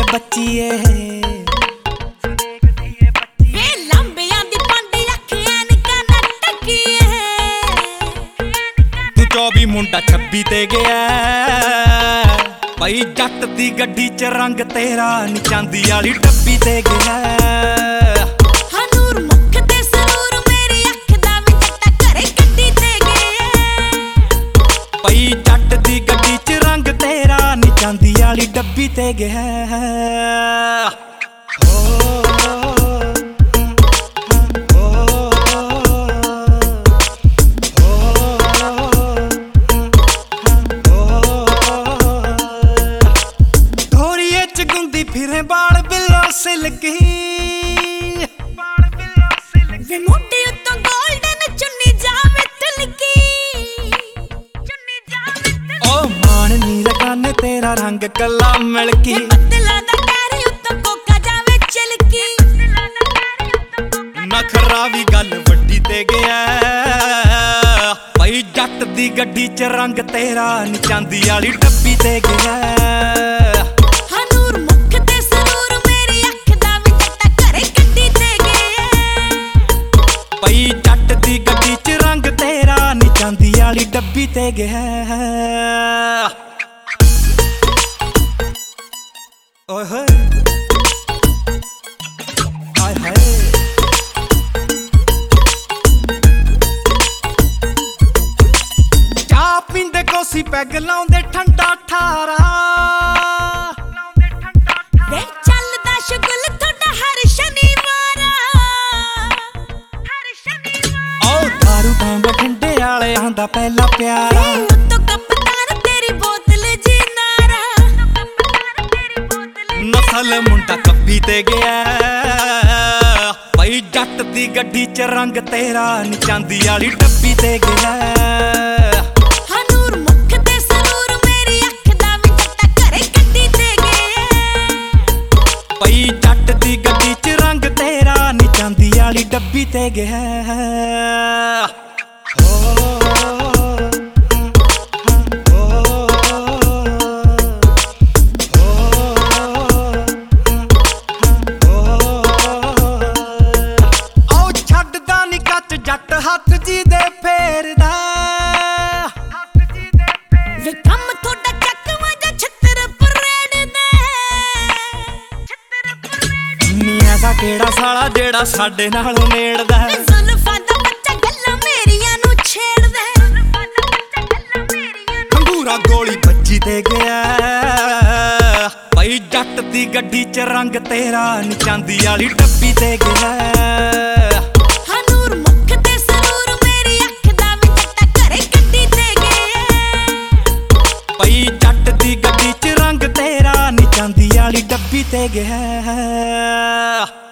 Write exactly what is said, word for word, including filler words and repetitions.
ਬੱਚੀਏ ਵੇ ਲੰਬਿਆਂ ਦੀ ਪੰਡੀ ਅੱਖੀਆਂ ਨਿਕਾ ਨਟਕੀਏ ਤੂੰ ਚੌਵੀ ਮੁੰਡਾ ਛੱਬੀ ਤੇ ਗਿਆ ਭਾਈ ਜੱਟ ਦੀ ਗੱਡੀ ਚ ਰੰਗ ਤੇਰਾ ਨੀ ਚਾਂਦੀ ਵਾਲੀ ਡੱਬੀ ਤੇ ਗਿਆ ਹਨੂਰ ਮੁੱਖ ਤੇ ਸਰੂਰ ਮੇਰੀ ਅੱਖ ਦਾ ਵੀ ਜੱਟਾ ਘਰੇ ਗੱਡੀ ਤੇ ਗਿਆ ਭਾਈ ਜੱਟ ਦੀ ਗੱਡੀ ਚ ਰੰਗ ਤੇਰਾ ਨੀ ਚਾਂਦੀ ਵਾਲੀ ਡੱਬੀ ਤੇ ਗਿਆ ਫਿਰੇ ਬਾਲ ਬਿੱਲਾ ਸਿਲਕੀ ਵੇ ਮੋਢੇ ਉੱਤੋਂ ਗੋਲਡਨ ਚੁੰਨੀ ਜਾਵੇ ਤਿਲਕੀ ਚੁੰਨੀ ਜਾਵੇ ਤਿਲਕੀ ਓ ਮਾਣ ਨੀ ਲਗਾਨੇ ਤੇਰਾ ਰੰਗ ਕੱਲਾ ਮਿਲਕੀ ਬੱਦਲਾਂ ਦਾ ਕਹਿਰ ਉੱਤੋਂ ਕੋਕਾ ਜਾਵੇ ਚਲਕੀ ਨਖਰਾ ਵੀ ਗੱਲ ਵੱਡੀ ਤੇ ਗਿਆ ਭਾਈ ਜੱਟ ਦੀ ਗੱਡੀ ਚ ਰੰਗ ਤੇਰਾ ਨੀ ਚਾਂਦੀ ਵਾਲੀ ਡੱਬੀ ਤੇ ਗਿਆ ਭਾਈ ਜੱਟ ਦੀ ਗੱਡੀ ਚ ਰੰਗ ਤੇਰਾ ਨੀ ਚਾਂਦੀ ਵਾਲੀ ਡੱਬੀ ਤੇ ਗਿਆ ਓਏ ਹੋਏ ਹਾਏ ਹਾਏ ਚਾਹ ਪੀਂਦੇ ਕੋਸੀ ਪੈਗ ਲਾਉਂਦੇ ਠੰਡਾ ਠਾਰਾ ਵੇ ਚੱਲਦਾ ਸ਼ੁਗਲ ਤੁਹਾਡਾ ਹਰ ਸ਼ਨੀਵਾਰ ਬਠਿੰਡੇ ਵਾਲਿਆਂ ਦਾ ਪਹਿਲਾ ਪਿਆਰਾ ਉੱਤੋਂ ਕਪਤਾਨ ਤੇਰੀ ਬੋਤਲ ਜੀ ਨਾਰਾ ਨਸਲ ਮੁੰਡਾ ਕੱਬੀ ਤੇ ਗਿਆ ਭਾਈ ਜੱਟ ਦੀ ਗੱਡੀ ਚ ਰੰਗ ਤੇਰਾ ਨੀ ਚਾਂਦੀ ਵਾਲੀ ਡੱਬੀ ਤੇ ਗਿਆ ਹਨੂਰ ਮੁੱਖ ਤੇ ਸਰੂਰ ਮੇਰੀ ਅੱਖ ਦਾ ਵੀ ਜੱਟਾ ਘਰੇ ਗੱਡੀ ਤੇ ਗਿਆ ਭਾਈ ਜੱਟ ਦੀ ਗੱਡੀ ਚ ਰੰਗ ਤੇਰਾ ਨੀ ਚਾਂਦੀ ਵਾਲੀ ਡੱਬੀ ਤੇ ਗਿਆ ਜੱਟ ਹੱਥ ਜੀ ਦੇ ਫੇਰਦਾ ਵੇ ਕੰਮ ਤੁਹਾਡਾ ਚੱਕਵਾ ਜਾਂ ਛੱਤਰ ਪਰੇਡ ਦੇ ਛੱਤਰ ਪਰੇਡ ਨੀ ਐਸਾ ਕਿਹੜਾ ਸਾਲਾ ਜਿਹੜਾ ਸਾਡੇ ਨਾਲੋਂ ਨੇੜਦਾ ਜ਼ੁਲਫਾਂ ਦਾ ਬੱਚਾ ਗੱਲਾਂ ਮੇਰੀਆਂ ਨੂੰ ਛੇੜਦਾ ਜ਼ੁਲਫਾਂ ਦਾ ਬੱਚਾ ਗੱਲਾਂ ਮੇਰੀਆਂ ਨੂੰ ਖੰਗੂਰਾ ਗੋਲੀ ਵੱਜੀ ਤੇ ਗਿਆ ਭਾਈ ਜੱਟ ਦੀ ਗੱਡੀ ਚ ਰੰਗ ਤੇਰਾ ਨੀ ਚਾਂਦੀ ਵਾਲੀ ਡੱਬੀ ਤੇ ਗਿਆ ਭਾਈ ਜੱਟ ਦੀ ਗੱਡੀ ਚ ਰੰਗ ਤੇਰਾ ਨੀ ਚਾਂਦੀ ਵਾਲੀ ਡੱਬੀ ਤੇ ਗਿਆ।